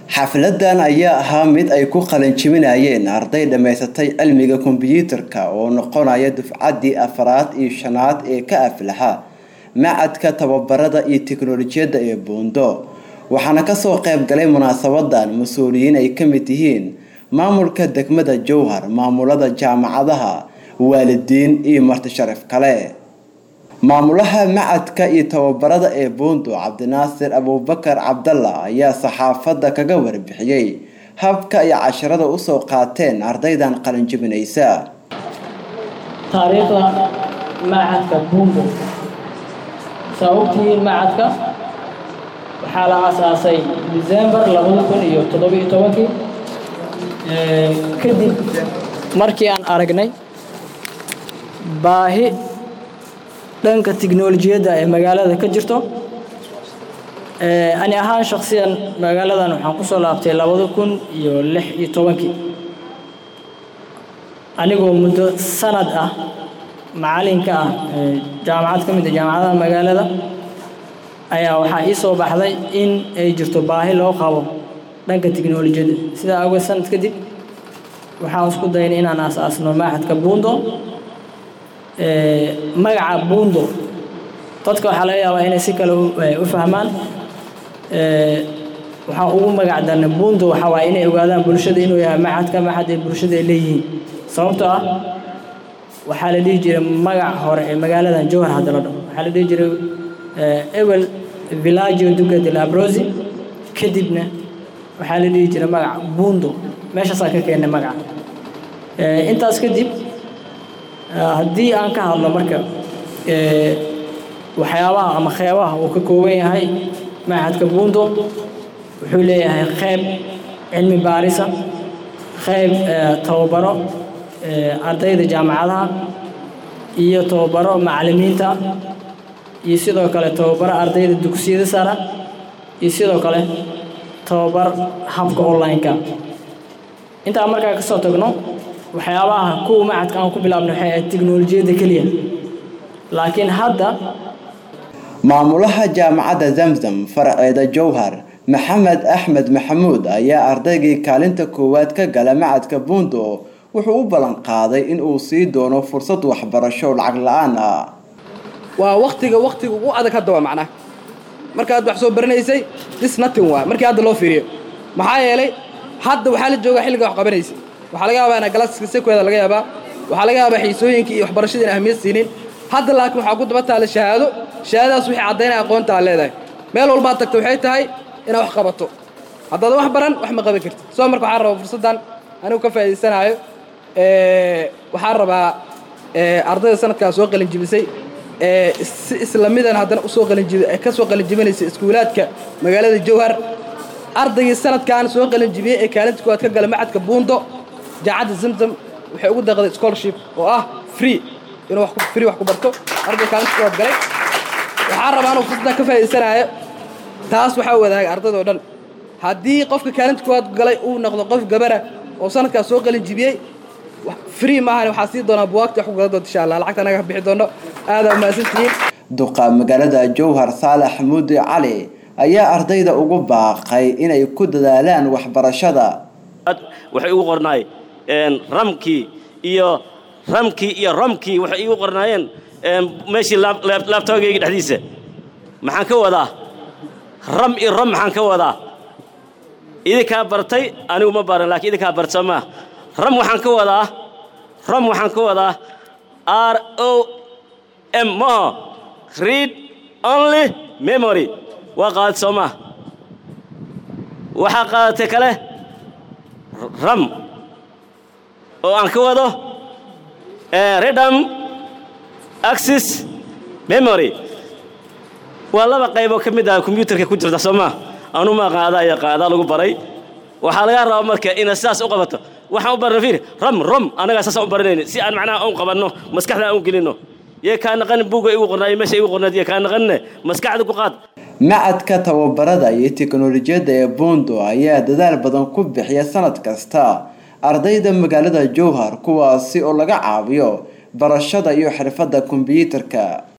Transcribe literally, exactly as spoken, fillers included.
xafladan ayaa ahaa mid ay ku qalin jebinayeen arday dhameysatay cilmiga kombiyuutarka oo noqonaya dufcadii afraad iyo shanaad ee ka aflaha macadka tababarada iyo tiknoolajiyada ee Bondo waxaana ka soo qayb galay munaasabadan mas'uuliyiin ay ka mid yihiin maamulka degmada Jowhar maamulada jaamacadaha waalidiin iyo marti sharaf kale maamulaha macadka iyo tababarada ee Bondo Cabdinaasir Abuubakar Cabdalla ayaa saxaafadda kaga warbixiyay habka ay casharada u soo qaateen ardaydan qalin jebinaysa taariikhda macadka Bondo sababtii macadka waxaa la aasaasay December laba kun iyo toddoba iyo toban ee kadib markii aan aragnay baahi dhanka tiknoolajiyada ee magaalada ka jirto ee ani ahaan shakhsiyan magaaladan waxaan ku soo laabtay laba kun iyo lix iyo toban anigoo muddo sanad ah macalinka ah jaamacad ka mid ah jaamacadaha magaalada ayaa waxaa ii soo baxday in ay jirto baahi loo qabo dhanka tiknoolajiyada sida awgeed sanad kadib waxaan isku daynay inaan aasaasno macadka Bondo ee magaca Bondo dadka waxa laga yaabaa inay si kale u fahmaan ee waxa uu magacdan Bondo waxa waa inay ogaadaan bulshada inuu yahay macadka macad ee bulshada leeyihiin sababtoo ah waxa la dhigi jiray magac hore ee magaalada Jowhar hadda la dhaho waxa la dhigi jiray Ewel Villaggio Duca della Abruzzi kadibna waxa la dhigi jiray magac Bondo meeshaas ka keenay magac ee intaas kadib haddii aan ka hadlo marka ee waxyaabaha ama qeybaha uu ka kooban yahay macadka Bondo wuxuu leeyahay qeyb cilmi baarisa qeyb tababaro ardayda jaamacadaha iyo tababaro macallimiinta iyo sidoo kale tababaro ardayda dugsiyada sare iyo sidoo kale tababar habka online-ka inta markaa ka soo tagno waxyaabaha kuwa macadka aan ku bilaabno waxay tiknoolajiyada kaliya laakiin hadda maamulaha jaamacadda Zamzam farceeda Jowhar Maxamed Axmed Maxamuud ayaa ardaygii kaalinta koowaad ka gala macadka Bondo wuxuu u balan qaaday in uu sii doono fursad waxbarasho lacag la'aan ah waa waqtiga waqtiga ugu adag hadda waa macna marka aad wax soo baranaysay this nothing waa markii hadda loo fiiriyo maxaa yeelay hadda waxa la joogaa xilliga wax qabanaysa waxa laga yaabaa in galaaska sekoeda laga yaabaa waxa laga yaabaa xiisooyinka iyo waxbarashada ahmiyad siinin hadda laakiin waxa ku daba taala shahaado shahaadaas wixii cadeynaya aqoonta aad leedahay meel walba aad tagto waxay tahay inaad wax qabato haddaad wax baran wax ma qaban kartid soo marka waxaan rabaa fursadan anigu ka faa'iideysanayo ee waxaan rabaa ee ardayda sanadkan soo qalin jibisay ee islaamidan haddana u soo qalin jibay ka soo qalin jibinaysa iskuulaadka magaalada Jowhar ardaygii sanadkan soo qalin jibiyay ee kaalinta koowaad ka gala macadka Bondo jaamacadda Zamzam waxay ugu deeqday scholarship oo ah free inuu wax ku free wax ku barto arday kaalinta koowaad galay waxaan rabaa inuu fursadda ka faa'iideysanayo taas waxa wadaag ardayda oo dhan haddii qofka kaalinta koowaad galay uu noqdo qof gabara oo sanadkan soo qalin jibiyay free ma aha waxa sii doona buugta wax ku gado insha Allah lacagta anaga bixi doono aad u maasantiin duqa magaalada Jowhar Saalax Mudi Cali ayaa ardayda ugu baaqay inay ku dadaalaan waxbarashada waxay ugu qornaay een ramki iyo ramki iyo ramki waxay ugu qornaayeen een meeshii laptopkayga dhexdiisa maxaan ka wadaa ram iyo ram maxaan ka wadaa idinka bartay anigu ma baran laakiin idinka bartama ram waxaan ka wadaa ram waxaan ka wadaa R O M mo read only memory waa qaad soma waxa qaadate kale ram oo aan ka wado ee random access memory waa laba qayb oo kamid ah kombiyuutarka ku jirta soma anu ma qaada ya qaada lagu baray waxa laga rabaa marka in asaas u qabato waxaan u barnaa fiir ram ram anaga asaas u baranayna si aan macnaha u qabanno maskaxda aan gelino yee ka naqan buuga igu qornay meesha igu qornay yee ka naqan maskaxda ku qaad macadka tababarada iyo tiknoolajiyada ee Bondo ayaa dadaal badan ku bixiya sanad kasta ardayda magaalada Jowhar kuwaasi oo laga caawiyo barashada iyo xirfadda kombiyuutarka